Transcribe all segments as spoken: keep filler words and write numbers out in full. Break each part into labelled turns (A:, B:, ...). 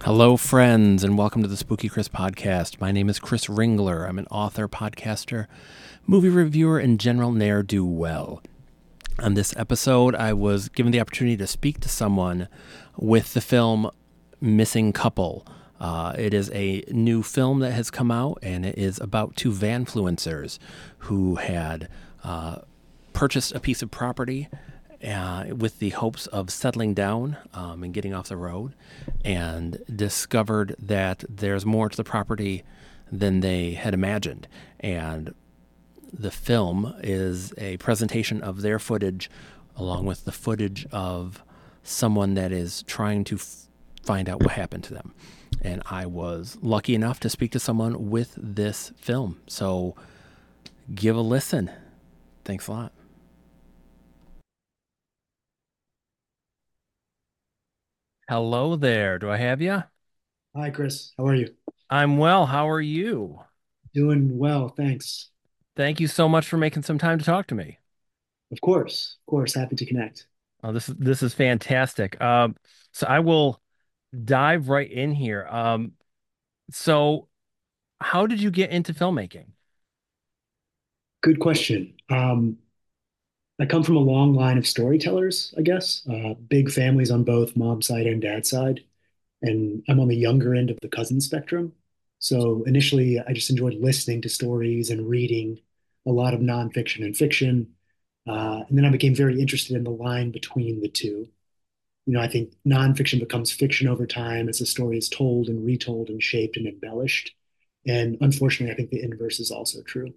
A: Hello, friends, and welcome to the Spooky Chris podcast. My name is Chris Ringler. I'm an author, podcaster, movie reviewer, and general ne'er do well. On this episode, I was given the opportunity to speak to someone with the film Missing Couple. Uh, it is a new film that has come out, and it is about two vanfluencers who had uh, purchased a piece of property uh, with the hopes of settling down um, and getting off the road, and discovered that there's more to the property than they had imagined. And the film is a presentation of their footage along with the footage of someone that is trying to f- find out what happened to them. And I was lucky enough to speak to someone with this film. So give a listen. Thanks a lot. Hello there. Do I have you?
B: Hi, Chris. How are you?
A: I'm well. How are you?
B: Doing well, thanks.
A: Thank you so much for making some time to talk to me.
B: Of course, of course, happy to connect.
A: Oh, this is this is fantastic. Um, so I will dive right in here. Um, so how did you get into filmmaking?
B: Good question. Um, I come from a long line of storytellers, I guess. Uh, big families on both mom's side and dad's side, and I'm on the younger end of the cousin spectrum. So initially, I just enjoyed listening to stories and reading a lot of nonfiction and fiction, uh, and then I became very interested in the line between the two. You know, I think nonfiction becomes fiction over time as the story is told and retold and shaped and embellished. And unfortunately, I think the inverse is also true.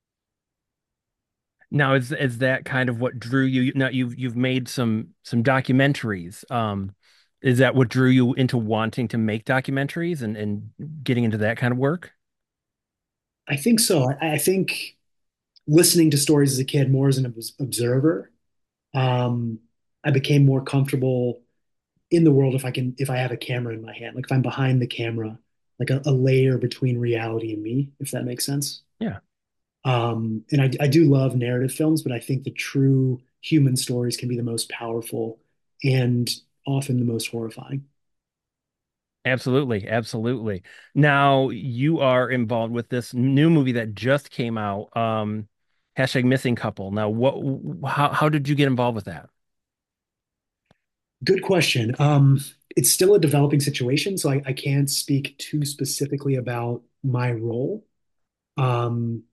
A: Now, is is that kind of what drew you? Now you've you've made some some documentaries. Um, is that what drew you into wanting to make documentaries and and getting into that kind of work?
B: I think so. I, I think listening to stories as a kid, more as an obs- observer, um, I became more comfortable in the world if I can, if I have a camera in my hand, like if I'm behind the camera, like a, a layer between reality and me, if that makes sense.
A: Yeah,
B: Um, and I, I do love narrative films, but I think the true human stories can be the most powerful and often the most horrifying.
A: absolutely, absolutely. Now you are involved with this new movie that just came out. Um, hashtag Missing Couple. Now, what? How how did you get involved with that?
B: Good question. Um, it's still a developing situation, so I, I can't speak too specifically about my role. Um,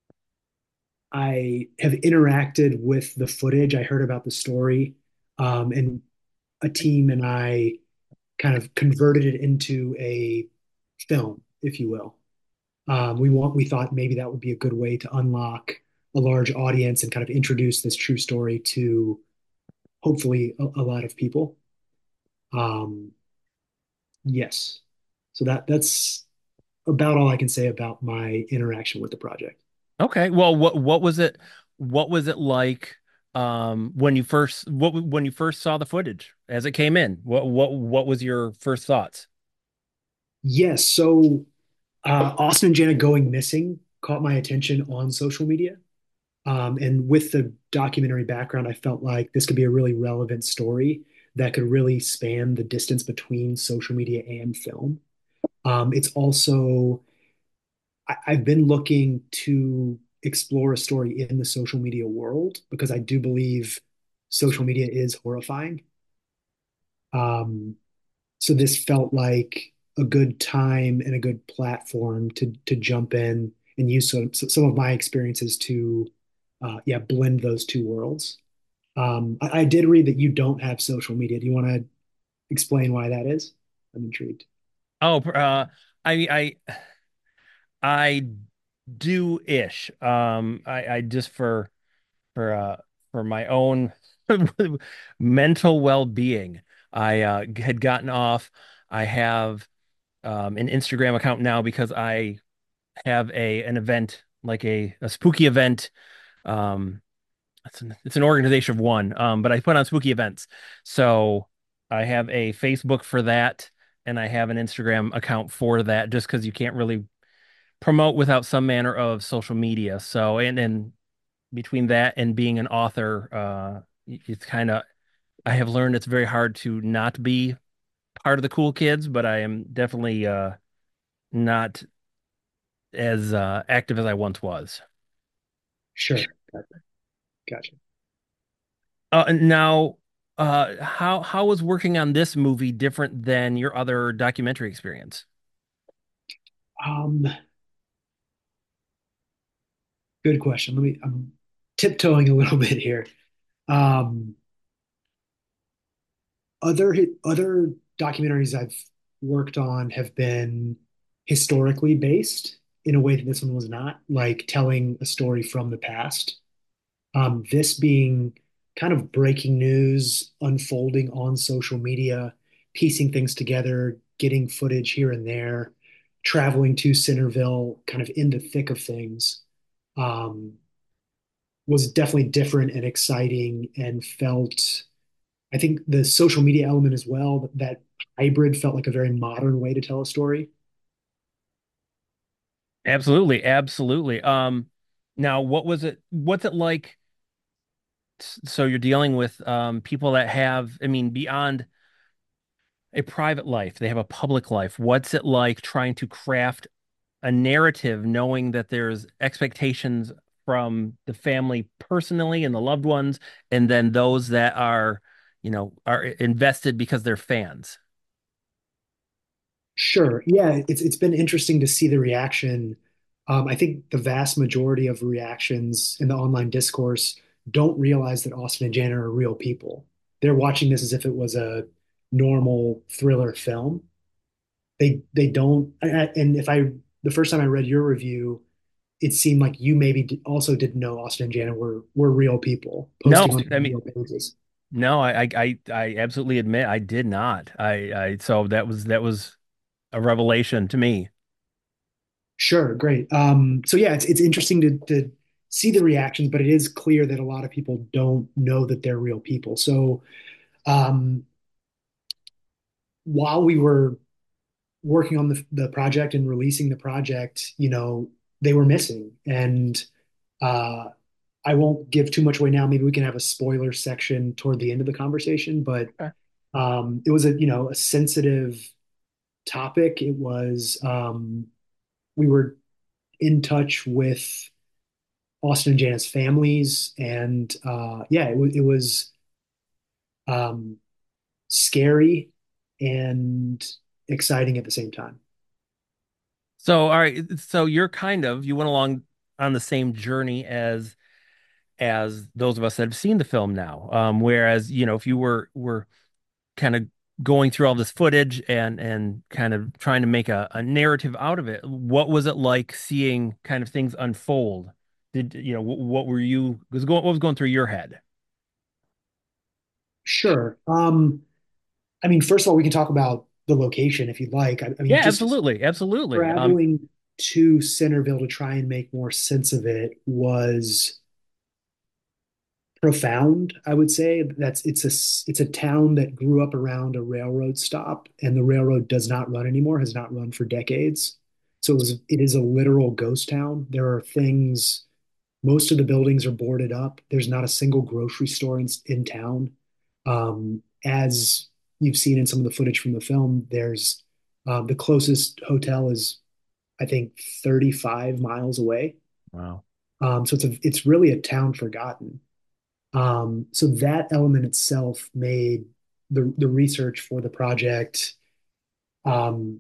B: I have interacted with the footage. I heard about the story, um, and a team and I kind of converted it into a film, if you will. Um, we want we thought maybe that would be a good way to unlock a large audience and kind of introduce this true story to hopefully a, a lot of people. Um, yes, so that that's about all I can say about my interaction with the project.
A: Okay. Well, what what was it? What was it like um when you first what when you first saw the footage as it came in? What what what was your first thoughts?
B: Yes, so uh, Austin and Janet going missing caught my attention on social media. Um, and with the documentary background, I felt like this could be a really relevant story that could really span the distance between social media and film. Um, it's also, I, I've been looking to explore a story in the social media world because I do believe social media is horrifying. Um, so this felt like a good time and a good platform to to jump in and use some some of my experiences to uh, yeah blend those two worlds. Um, I, I did read that you don't have social media. Do you want to explain why that is? I'm intrigued.
A: Oh, uh I I I do ish. Um I I just for for uh for my own mental well-being. I uh had gotten off. I have um an Instagram account now because I have a an event like a a spooky event. Um It's an, it's an organization of one, um, but I put on spooky events. So I have a Facebook for that, and I have an Instagram account for that, just because you can't really promote without some manner of social media. So, and and between that and being an author, uh, it's kind of I have learned it's very hard to not be. part of the cool kids, but I am definitely uh, not as uh, active as I once was.
B: Sure. Gotcha. Gotcha.
A: Uh, now, uh, how how was working on this movie different than your other documentary experience?
B: Um, Good question. Let me, I'm tiptoeing a little bit here. Um, other other documentaries I've worked on have been historically based in a way that this one was not, like telling a story from the past. Um, this being kind of breaking news, unfolding on social media, piecing things together, getting footage here and there, traveling to Centerville, kind of in the thick of things, um, was definitely different and exciting and felt, I think the social media element as well, that hybrid felt like a very modern way to tell a story.
A: Absolutely, absolutely. Um, now, what was it? What's it like? So you're dealing with um, people that have, I mean, beyond a private life, they have a public life. What's it like trying to craft a narrative, knowing that there's expectations from the family personally and the loved ones, and then those that are, you know, are invested because they're fans?
B: Sure. Yeah, it's it's been interesting to see the reaction. Um, I think the vast majority of reactions in the online discourse don't realize that Austin and Janet are real people. They're watching this as if it was a normal thriller film. They they don't, and if I the first time I read your review, it seemed like you maybe also didn't know Austin and Janet were were real people
A: No,
B: posting on
A: I mean,
B: real pages.
A: no, I, I, I I absolutely admit I did not. I, I, so that was that was a revelation to me.
B: Sure, great. Um, so yeah, it's it's interesting to to see the reactions, but it is clear that a lot of people don't know that they're real people. So um, while we were working on the the project and releasing the project, you know, they were missing, and uh, I won't give too much away now. Maybe we can have a spoiler section toward the end of the conversation, but
A: Okay.
B: um, it was a you know a sensitive topic. It was um, we were in touch with Austin and Jana's families, and uh, yeah, it, was it was um, scary and exciting at the same time.
A: So, all right, so you're kind of you went along on the same journey as as those of us that have seen the film now. Um, whereas, you know, if you were were kind of going through all this footage and and kind of trying to make a, a narrative out of it, what was it like seeing kind of things unfold? Did you know what, what were you was going what was going through your head?
B: Sure. Um, I mean, first of all, we can talk about the location if you'd like. I, I mean,
A: Yeah,
B: just
A: absolutely, absolutely. Um,
B: traveling to Centerville to try and make more sense of it was profound, I would say. That's it's a it's a town that grew up around a railroad stop, and the railroad does not run anymore, has not run for decades. So it was it is a literal ghost town. There are things, most of the buildings are boarded up. There's not a single grocery store in, in town. Um, as you've seen in some of the footage from the film, there's um, the closest hotel is, I think, thirty-five miles away.
A: wow.
B: Um, so it's a it's really a town forgotten. Um, so that element itself made the the research for the project um,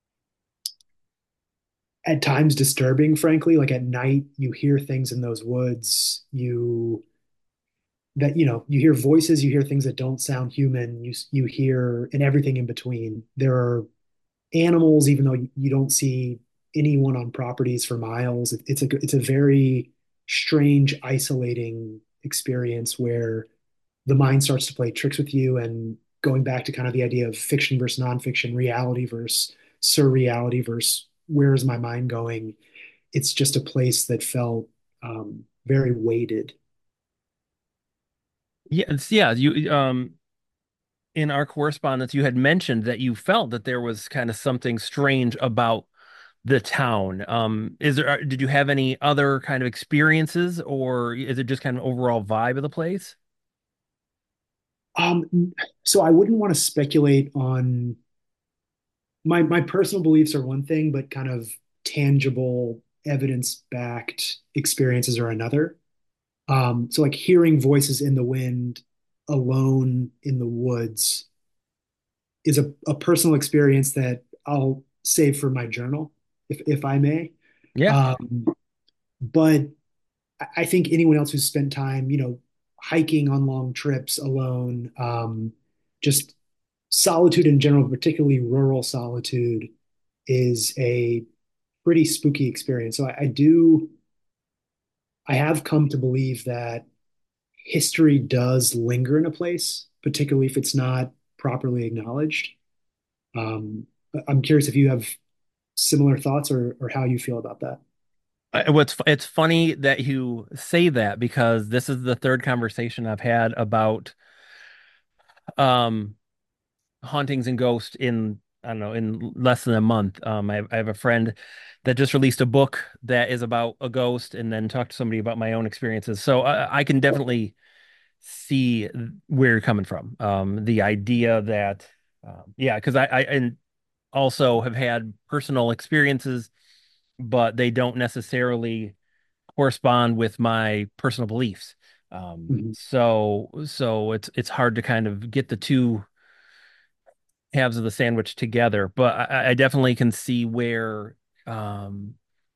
B: at times disturbing, frankly. Like at night, you hear things in those woods. You that you know you hear voices, you hear things that don't sound human. You you hear and everything in between. There are animals, even though you don't see anyone on properties for miles. It, it's a it's a very strange, isolating experience where the mind starts to play tricks with you, and going back to kind of the idea of fiction versus nonfiction, reality versus surreality versus where is my mind going, it's just a place that felt um, very weighted.
A: Yeah, it's, yeah. You um in our correspondence, you had mentioned that you felt that there was kind of something strange about the town. Um, is there, uh, did you have any other kind of experiences, or is it just kind of overall vibe of the place?
B: Um, So I wouldn't want to speculate on my my personal beliefs are one thing, but kind of tangible, evidence-backed experiences are another. Um, so like hearing voices in the wind alone in the woods is a, a personal experience that I'll save for my journal, if if I may.
A: Yeah.
B: Um, but I think anyone else who's spent time, you know, hiking on long trips alone, um, just solitude in general, particularly rural solitude, is a pretty spooky experience. So I, I do, I have come to believe that history does linger in a place, particularly if it's not properly acknowledged. Um, I'm curious if you have similar thoughts or or how you feel about that.
A: I- What's it's funny that you say that because this is the third conversation I've had about um hauntings and ghosts in I don't know in less than a month. Um, I have, I have a friend that just released a book that is about a ghost, and then talked to somebody about my own experiences. So I, I can definitely see where you're coming from. Um, the idea that um, yeah, because I, I and also have had personal experiences, but they don't necessarily correspond with my personal beliefs. Um,
B: Mhm,
A: so so it's it's hard to kind of get the two halves of the sandwich together, but I, I definitely can see where um,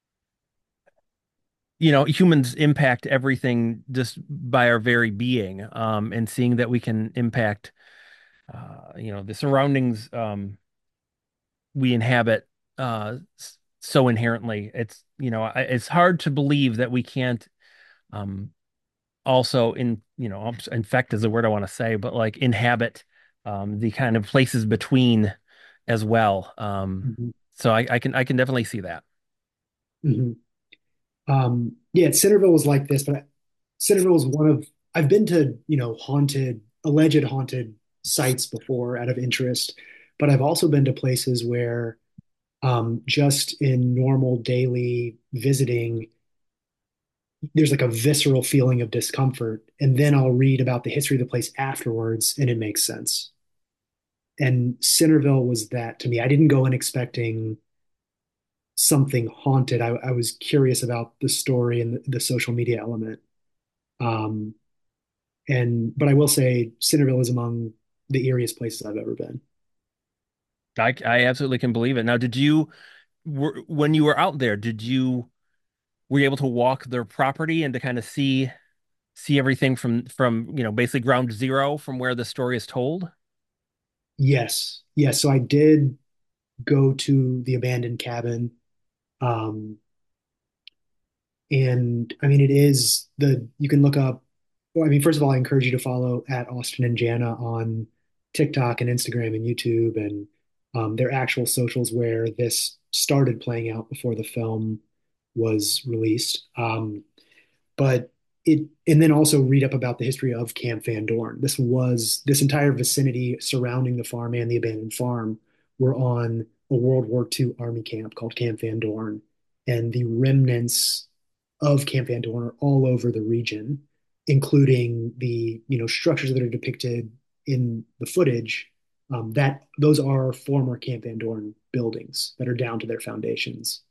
A: you know humans impact everything just by our very being, um, and seeing that we can impact uh, you know the surroundings um, we inhabit uh, so inherently. It's you know I, it's hard to believe that we can't um, also in you know infect is the word I want to say, but like inhabit um, the kind of places between as well. Um,
B: mhm,
A: so I, I can I can definitely see that.
B: mhm. Um, yeah, Centerville was like this, but Centerville was one of I've been to, you know, haunted, alleged haunted sites before out of interest, but I've also been to places where um, just in normal daily visiting, there's like a visceral feeling of discomfort, and then I'll read about the history of the place afterwards, and it makes sense. And Centerville was that to me. I didn't go in expecting something haunted. I, I was curious about the story and the, the social media element. Um, and but I will say Centerville is among the eeriest places I've ever been.
A: I I absolutely can believe it. Now, did you were, when you were out there, did you were you able to walk their property and to kind of see see everything from from you know basically ground zero from where the story is told?
B: Yes, yes. So I did go to the abandoned cabin. Um, and I mean, it is the you can look up. Well, I mean, first of all, I encourage you to follow at Austin and Jana on TikTok and Instagram and YouTube and um, their actual socials where this started playing out before the film was released. Um, but it and then also read up about the history of Camp Van Dorn. This was this entire vicinity surrounding the farm and the abandoned farm were on a World War two Army camp called Camp Van Dorn, and the remnants of Camp Van Dorn are all over the region, including the you know structures that are depicted in the footage. Um, that those are former Camp Van Dorn buildings that are down to their foundations.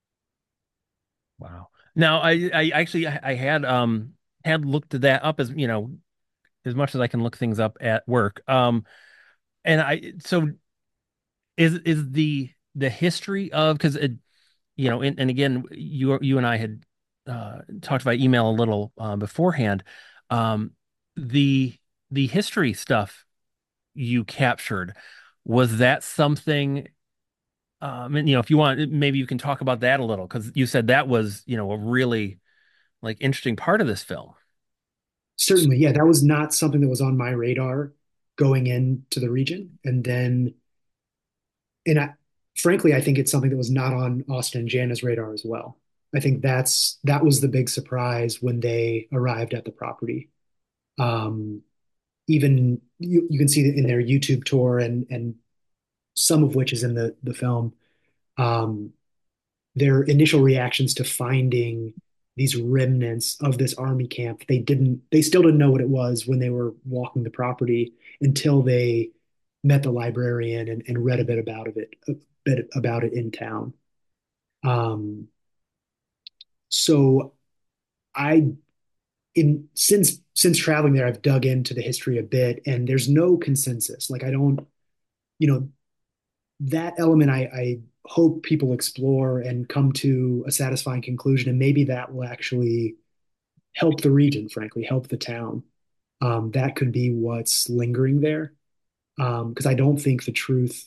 A: Wow. Now, I I actually I, I had um had looked that up as you know as much as I can look things up at work. Um, and I so is is the the history of because it you know and, and again you you and I had uh talked by email a little uh, beforehand. Um, the the history stuff you captured, was that something um and you know if you want maybe you can talk about that a little because you said that was you know a really like interesting part of this film.
B: Certainly, yeah, that was not something that was on my radar going into the region. And then, and I, frankly, I think it's something that was not on Austin and Jana's radar as well. I think that's that was the big surprise when they arrived at the property. Um, even you, you can see that in their YouTube tour and and some of which is in the the film. Um, their initial reactions to finding these remnants of this army camp. They didn't, they still didn't know what it was when they were walking the property until they met the librarian and, and read a bit about it, a bit about it in town. Um, so I, in since since traveling there, I've dug into the history a bit, and there's no consensus. Like I don't, you know, that element I, I hope people explore and come to a satisfying conclusion, and maybe that will actually help the region, frankly, help the town. Um, that could be what's lingering there. Um, because I don't think the truth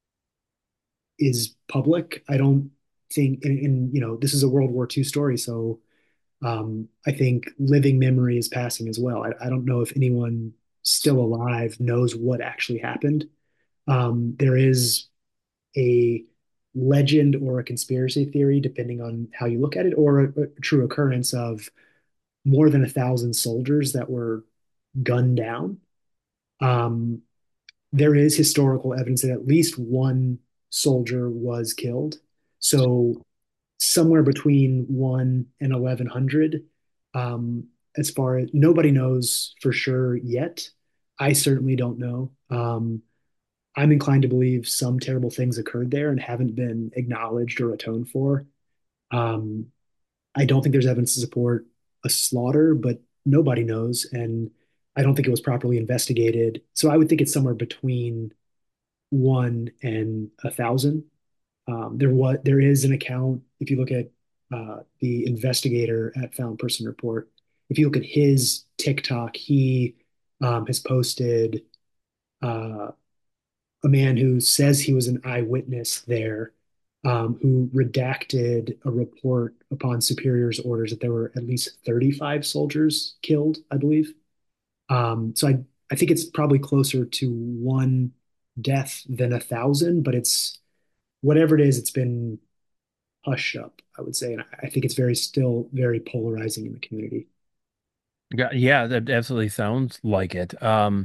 B: is public. I don't think, and, and you know, this is a World War two story, so um, I think living memory is passing as well. I, I don't know if anyone still alive knows what actually happened. Um, there is a legend or a conspiracy theory, depending on how you look at it, or a, a true occurrence of more than a thousand soldiers that were gunned down. Um, there is historical evidence that at least one soldier was killed. So somewhere between one and eleven hundred. Um, as far as nobody knows for sure yet. I certainly don't know. Um, I'm inclined to believe some terrible things occurred there and haven't been acknowledged or atoned for. Um, I don't think there's evidence to support a slaughter, but nobody knows. And I don't think it was properly investigated. So I would think it's somewhere between one and a thousand. Um, there was there is an account if you look at uh, the investigator at Found Person Report. If you look at his TikTok, he um, has posted uh, a man who says he was an eyewitness there, um, who redacted a report upon superior's orders that there were at least thirty-five soldiers killed, I believe. Um, so I I think it's probably closer to one death than a thousand, but it's whatever it is, it's been hushed up, I would say. And I think it's very still very polarizing in the community.
A: Yeah, yeah, that absolutely sounds like it. Um,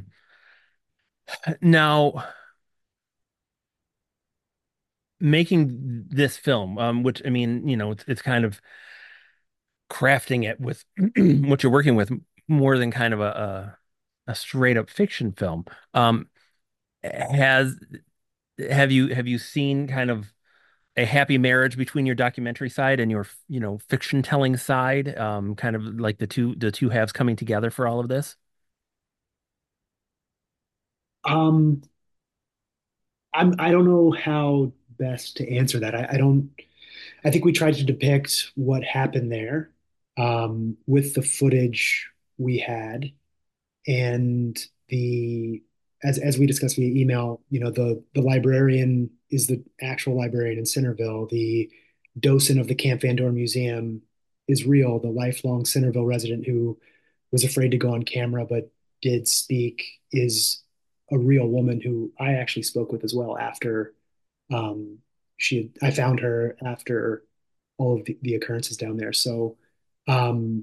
A: now making this film, um, which I mean, you know, it's it's kind of crafting it with what you're working with more than kind of a a, a straight up fiction film. Um, has have you have you seen kind of a happy marriage between your documentary side and your, you know, fiction telling side? Um, kind of like the two the two halves coming together for all of this?
B: Um, I'm I don't know how best to answer that. I, I don't I think we tried to depict what happened there um, with the footage we had and the as as we discussed via email, you know, the the librarian is the actual librarian in Centerville. The docent of the Camp Van Dorn Museum is real, the lifelong Centerville resident who was afraid to go on camera but did speak is a real woman who I actually spoke with as well after um, she had, I found her after all of the, the occurrences down there. So um,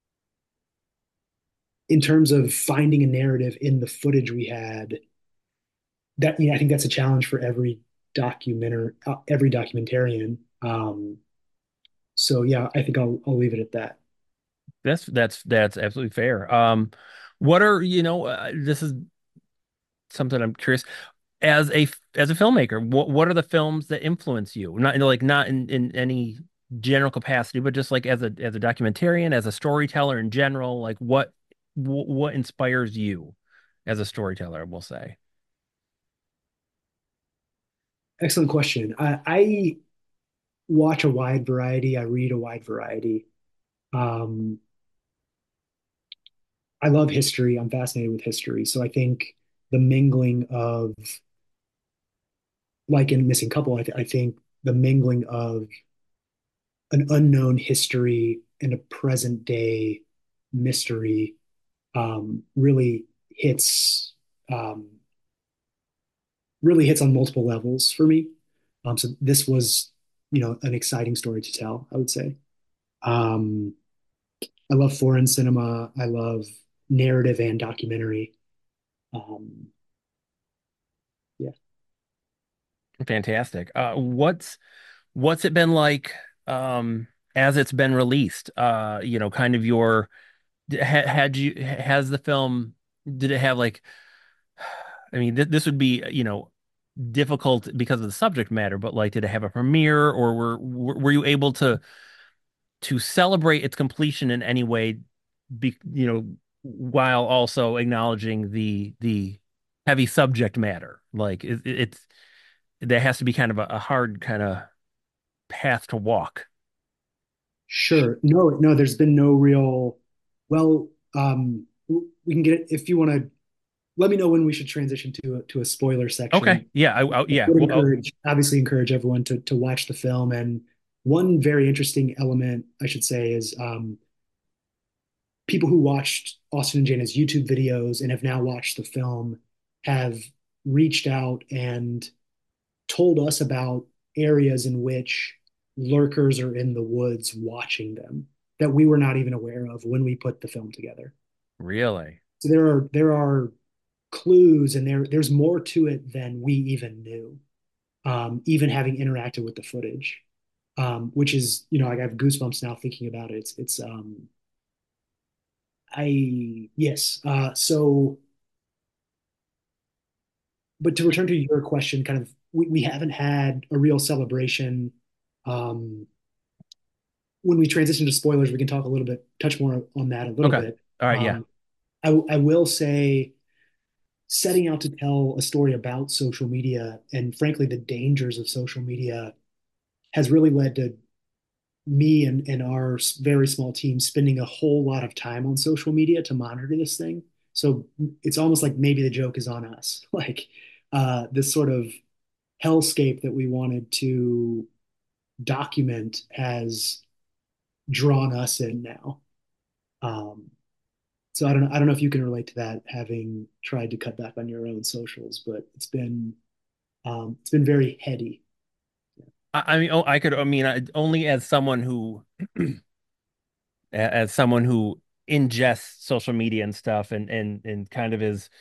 B: in terms of finding a narrative in the footage we had, that you know, I think that's a challenge for every documenter, uh, every documentarian. Um, so yeah, I think I'll I'll leave it at that.
A: That's that's that's absolutely fair. Um, what are, you know, uh, this is something I'm curious. As a as a filmmaker, what what are the films that influence you? Not like not in in any general capacity, but just like as a as a documentarian, as a storyteller in general, like what wh- what inspires you as a storyteller, we'll say.
B: Excellent question. I, I watch a wide variety. I read a wide variety. Um, I love history. I'm fascinated with history. So I think the mingling of, like in Missing Couple, I, th I think the mingling of an unknown history and a present day mystery um, really hits um, really hits on multiple levels for me. Um, so this was, you know, an exciting story to tell, I would say. Um, I love foreign cinema. I love narrative and documentary. Um, yeah.
A: Fantastic. Uh, what's what's it been like? Um, as it's been released, uh, you know, kind of your ha had you has the film did it have like I mean th this would be, you know, difficult because of the subject matter, but like did it have a premiere or were were were you able to to celebrate its completion in any way be, you know, while also acknowledging the the heavy subject matter? Like it, it's there has to be kind of a, a hard kind of path to walk.
B: Sure. No, no, there's been no real, well, um, we can get, if you want to, let me know when we should transition to a, to a spoiler
A: Okay.
B: section.
A: Yeah. I, I,
B: I
A: yeah.
B: would
A: Well, oh,
B: encourage, obviously encourage everyone to, to watch the film. And one very interesting element, I should say, is um, people who watched Austin and Jana's YouTube videos and have now watched the film have reached out and told us about areas in which lurkers are in the woods watching them that we were not even aware of when we put the film together.
A: really?
B: So there are there are clues and there there's more to it than we even knew. Um, even having interacted with the footage, um, which is, you know, like I have goosebumps now thinking about it. It's it's um I yes. Uh, so but to return to your question, kind of we, we haven't had a real celebration. Um, when we transition to spoilers, we can talk a little bit, touch more on that a little
A: Okay.
B: bit.
A: All right. Yeah.
B: Um, I, I will say, setting out to tell a story about social media and frankly the dangers of social media has really led to me and, and our very small team spending a whole lot of time on social media to monitor this thing. So it's almost like maybe the joke is on us, like uh, this sort of hellscape that we wanted to document has drawn us in now. Um, so I don't know, I don't know if you can relate to that, having tried to cut back on your own socials, but it's been um, it's been very heady.
A: I, I mean, oh, I could. I mean, I, only as someone who, as someone who ingests social media and stuff, and and and kind of is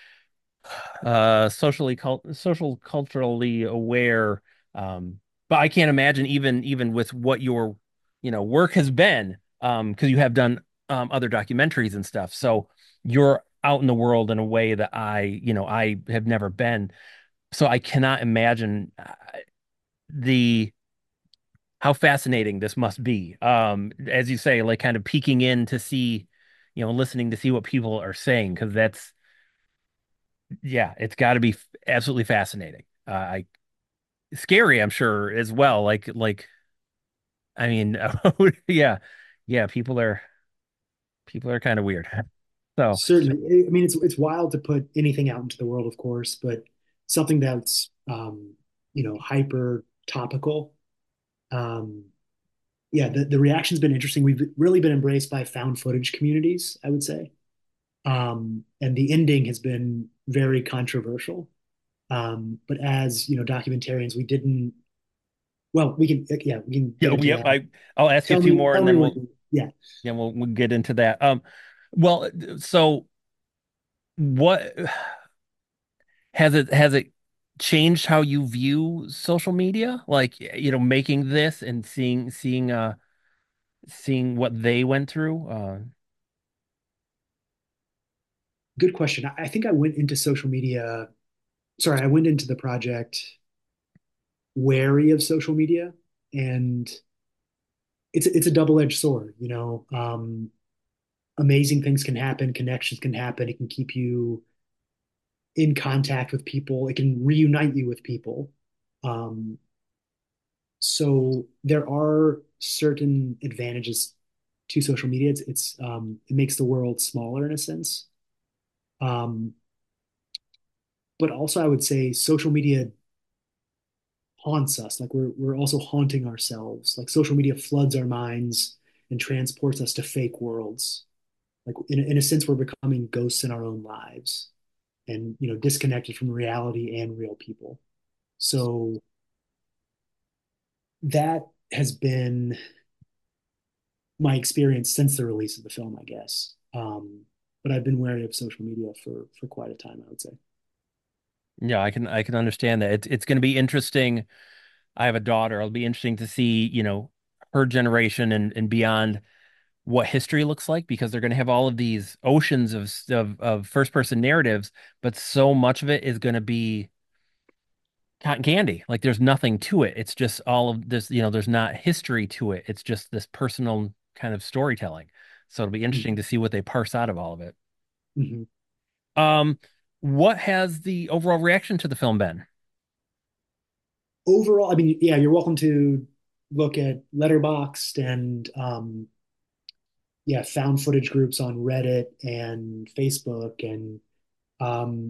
A: uh socially cult social culturally aware. Um, but I can't imagine even even with what your, you know, work has been, um, because you have done um other documentaries and stuff. So you're out in the world in a way that I, you know, I have never been. So I cannot imagine uh, the how fascinating this must be. Um, as you say, like kind of peeking in to see, you know, listening to see what people are saying, because that's, yeah, it's got to be f- absolutely fascinating. Uh, I scary, I'm sure as well. Like, like, I mean, yeah, yeah, people are people are kind of weird. So,
B: Certainly, I mean it's it's wild to put anything out into the world, of course, but something that's um, you know hyper topical. Um, yeah, the the reaction's been interesting. We've really been embraced by found footage communities, I would say, um, and the ending has been very controversial. Um, but as you know, documentarians, we didn't. Well, we can yeah, we can
A: yeah,
B: get into
A: yep.
B: that.
A: I I'll ask you a
B: Tell
A: few
B: me,
A: more,
B: tell
A: and
B: me
A: then
B: when.
A: we'll
B: Yeah,
A: yeah we'll we'll get into that. Um, well, so what has it has it changed how you view social media? Like, you know, making this and seeing seeing uh seeing what they went through. Uh,
B: good question. I, I think I went into social media. Sorry, I went into the project wary of social media, and it's it's a double-edged sword, you know. Um, amazing things can happen, connections can happen. It can keep you in contact with people. It can reunite you with people. Um, so there are certain advantages to social media. It's, it's um, it makes the world smaller in a sense. Um, but also, I would say social media haunts us. Like we're we're also haunting ourselves. Like social media floods our minds and transports us to fake worlds. Like in a, in a sense, we're becoming ghosts in our own lives, and you know, disconnected from reality and real people. So that has been my experience since the release of the film, I guess. Um, but I've been wary of social media for for quite a time, I would say.
A: yeah, I can I can understand that. It's it's going to be interesting. I have a daughter. It'll be interesting to see, you know, her generation and and beyond what history looks like because they're going to have all of these oceans of of, of first person narratives, but so much of it is going to be cotton candy. Like there's nothing to it. It's just all of this, you know, there's not history to it. It's just this personal kind of storytelling. So it'll be interesting to see what they parse out of all of it.
B: Mm-hmm.
A: Um, what has the overall reaction to the film been?
B: Overall, I mean, yeah, you're welcome to look at Letterboxd and um, yeah, found footage groups on Reddit and Facebook, and um,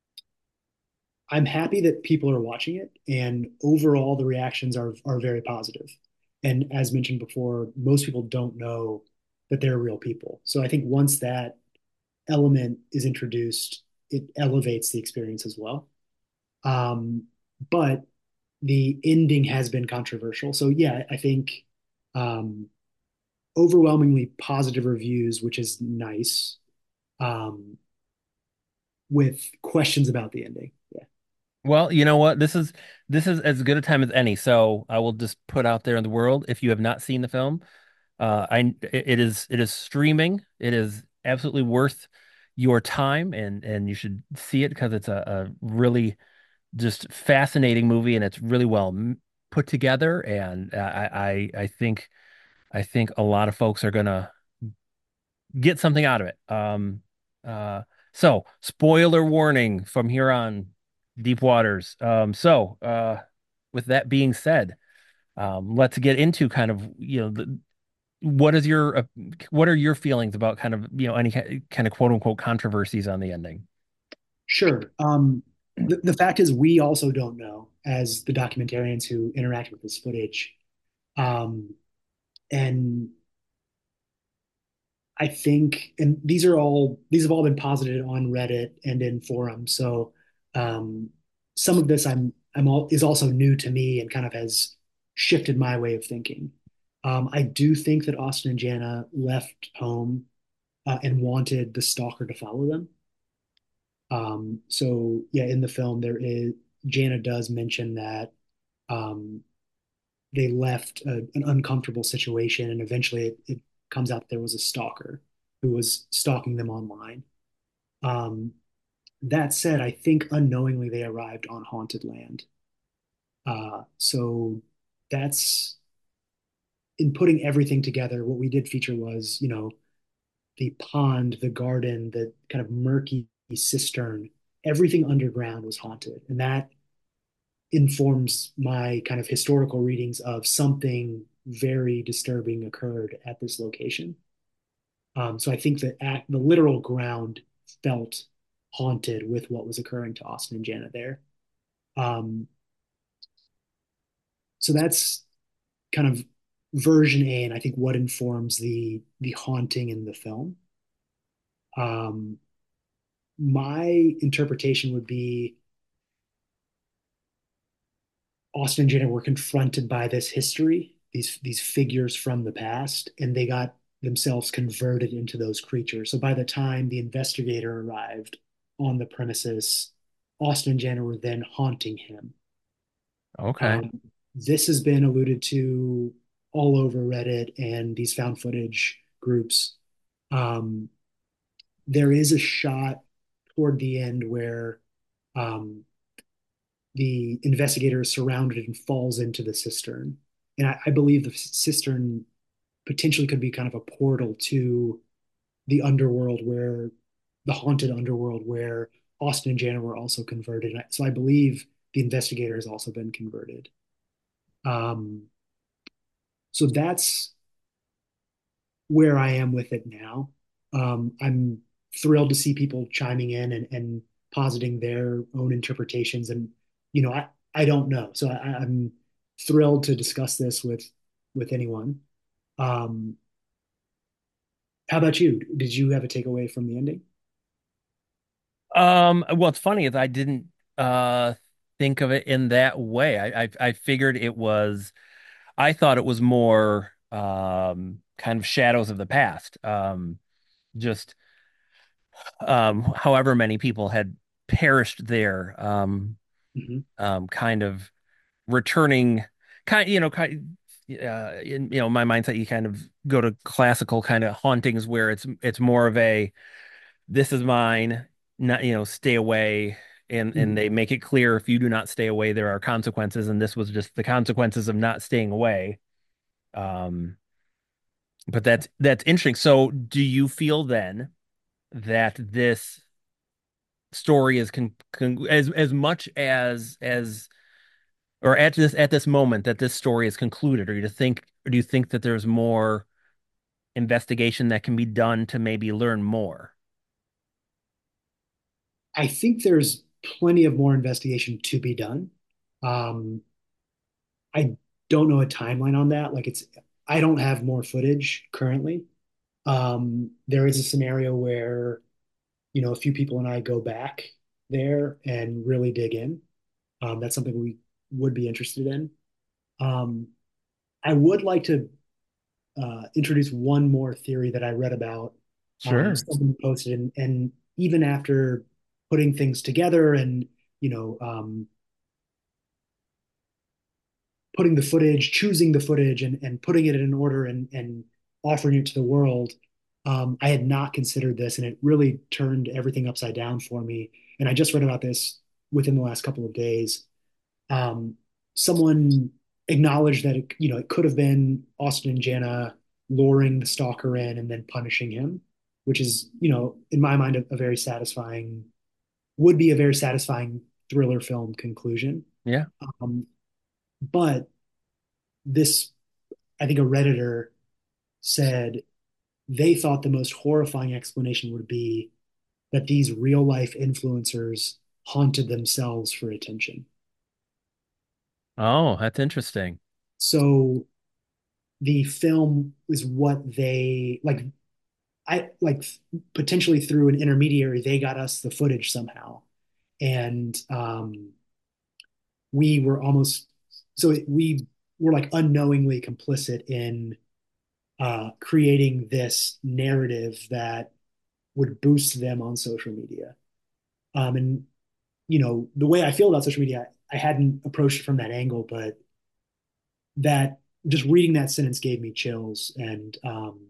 B: I'm happy that people are watching it, and overall the reactions are are very positive. And as mentioned before, most people don't know that they're real people. So I think once that element is introduced, it elevates the experience as well. Um, but the ending has been controversial. So yeah, I think um, overwhelmingly positive reviews, which is nice, um, with questions about the ending. Yeah.
A: Well, you know what? This is this is as good a time as any. So I will just put out there in the world, if you have not seen the film, uh, I it is it is streaming. It is absolutely worth your time, and and you should see it because it's a, a really just fascinating movie, and it's really well m- put together. And I I I think I think a lot of folks are gonna get something out of it. Um, uh, so spoiler warning from here on, deep waters. Um, so uh, with that being said, um, let's get into kind of, you know, the, what is your uh, what are your feelings about kind of, you know, any ki- kind of quote unquote controversies on the ending?
B: Sure. Um, the, the fact is, we also don't know as the documentarians who interact with this footage. Um, and I think, and these are all, these have all been posited on Reddit and in forums. So um, some of this I'm, I'm all, is also new to me and kind of has shifted my way of thinking. Um, I do think that Austin and Jana left home uh, and wanted the stalker to follow them. Um, so yeah, in the film there is Jana does mention that um, they left a, an uncomfortable situation, and eventually it, it comes out that there was a stalker who was stalking them online. Um, that said, I think unknowingly they arrived on haunted land. Uh, so that's in putting everything together. What we did feature was, you know, the pond, the garden, the kind of murky cistern. Everything underground was haunted, and that informs my kind of historical readings of something very disturbing occurred at this location. Um, so I think that at, the literal ground felt haunted with what was occurring to Austin and Janet there. Um, so that's kind of version A, and I think what informs the the haunting in the film. Um, my interpretation would be Austin and Janet were confronted by this history, these these figures from the past, and they got themselves converted into those creatures. So by the time the investigator arrived on the premises, Austin and Janet were then haunting him.
A: Okay.
B: Um, this has been alluded to all over Reddit and these found footage groups. Um, there is a shot toward the end where um, the investigator is surrounded and falls into the cistern. And I, I believe the cistern potentially could be kind of a portal to the underworld where the haunted underworld where Austin and Janet were also converted. So I believe the investigator has also been converted. Um, so that's where I am with it now. Um, I'm thrilled to see people chiming in and, and positing their own interpretations. And, you know, I, I don't know. So I, I'm thrilled to discuss this with with anyone. Um, how about you? Did you have a takeaway from the ending?
A: Um, what's funny is I didn't uh think of it in that way. I I, I figured it was I thought it was more um kind of shadows of the past. Um just um however many people had perished there. Um
B: Hmm.
A: um kind of returning kind you know kind uh, in you know my mindset, you kind of go to classical kind of hauntings where it's it's more of a this is mine, not you know stay away, and and
B: Mhm.
A: they make it clear if you do not stay away, there are consequences, and this was just the consequences of not staying away. Um, but that's that's interesting. So, do you feel then that this story is con, con as as much as as or at this at this moment that this story is concluded, or do you think or do you think that there's more investigation that can be done to maybe learn more?
B: I think there's plenty of more investigation to be done. Um, I don't know a timeline on that. Like it's, I don't have more footage currently. Um, there is a scenario where, you know, a few people and I go back there and really dig in. Um, that's something we would be interested in. Um, I would like to uh, introduce one more theory that I read about. Um,
A: Sure.
B: someone posted, and, and even after putting things together and you know um, putting the footage, choosing the footage, and and putting it in order and and offering it to the world, um, I had not considered this, and it really turned everything upside down for me. And I just read about this within the last couple of days. Um, Someone acknowledged that it, you know it could have been Austin and Jana luring the stalker in and then punishing him, which is you know in my mind a, a very satisfying would be a very satisfying thriller film conclusion.
A: Yeah.
B: Um, but this, I think, a Redditor said they thought the most horrifying explanation would be that these real life influencers haunted themselves for attention.
A: Oh, that's interesting.
B: So the film is what they like I like potentially through an intermediary they got us the footage somehow and um we were almost so we were like unknowingly complicit in uh creating this narrative that would boost them on social media. Um and you know the way I feel about social media I hadn't approached it from that angle, but that just reading that sentence gave me chills and um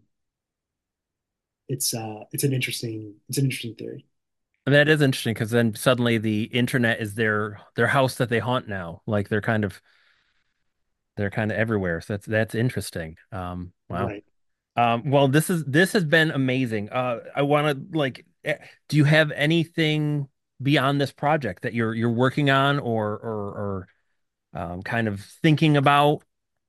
B: it's uh it's an interesting it's an interesting theory.
A: And that is interesting because then suddenly the internet is their their house that they haunt now. Like they're kind of they're kind of everywhere. So that's that's interesting. Um, wow.
B: Right.
A: Um, well, this is this has been amazing. Uh, I want to like, eh, do you have anything beyond this project that you're you're working on or or or um, kind of thinking about?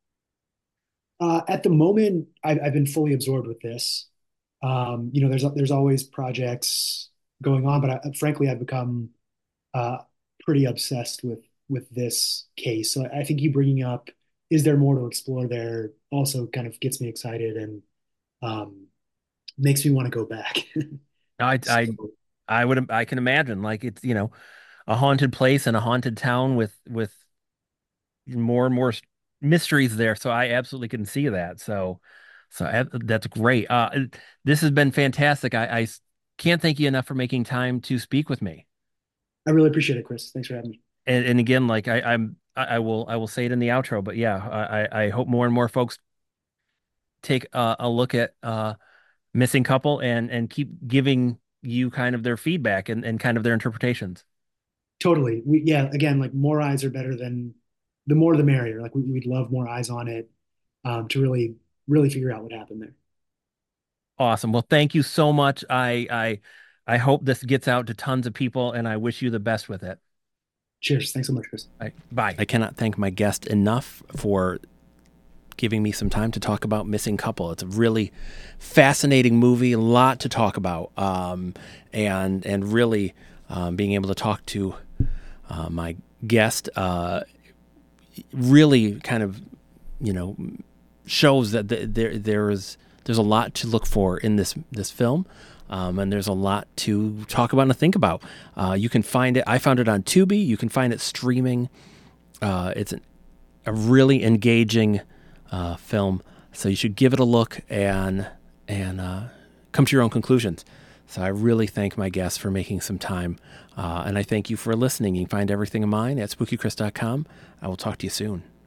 B: Uh, at the moment, I've, I've been fully absorbed with this. Um, you know, there's there's always projects going on, but I, frankly, I've become uh, pretty obsessed with with this case. So I think you bringing up, is there more to explore there, also kind of gets me excited and um, makes me want to go back.
A: I
B: So
A: I I would I can imagine like it's you know a haunted place and a haunted town with with more and more mysteries there. So I absolutely can see that. So, so I- that's great. Uh, this has been fantastic. I, I s- can't thank you enough for making time to speak with me.
B: I really appreciate it, Chris. Thanks for having me.
A: And, and again, like I, I'm, I, I will, I will say it in the outro. But yeah, I, I I hope more and more folks take a, a look at uh, Missing Couple and and keep giving you kind of their feedback and, and kind of their interpretations.
B: Totally. We, yeah, again, like more eyes are better than the more the merrier. Like we, we'd love more eyes on it um, to really, really figure out what happened there.
A: Awesome. Well, thank you so much. I I I hope this gets out to tons of people, and I wish you the best with it.
B: Cheers. Thanks so much, Chris.
A: All right, bye. I cannot thank my guest enough for giving me some time to talk about Missing Couple. It's a really fascinating movie, a lot to talk about, um, and and really um, being able to talk to uh, my guest uh, really kind of you know shows that th- there there is there's a lot to look for in this this film. Um, and there's a lot to talk about and to think about. Uh, you can find it. I found it on Tubi. You can find it streaming. Uh, it's an, a really engaging uh, film, so you should give it a look and and uh, come to your own conclusions. So I really thank my guests for making some time, uh, and I thank you for listening. You can find everything of mine at spooky chris dot com. I will talk to you soon.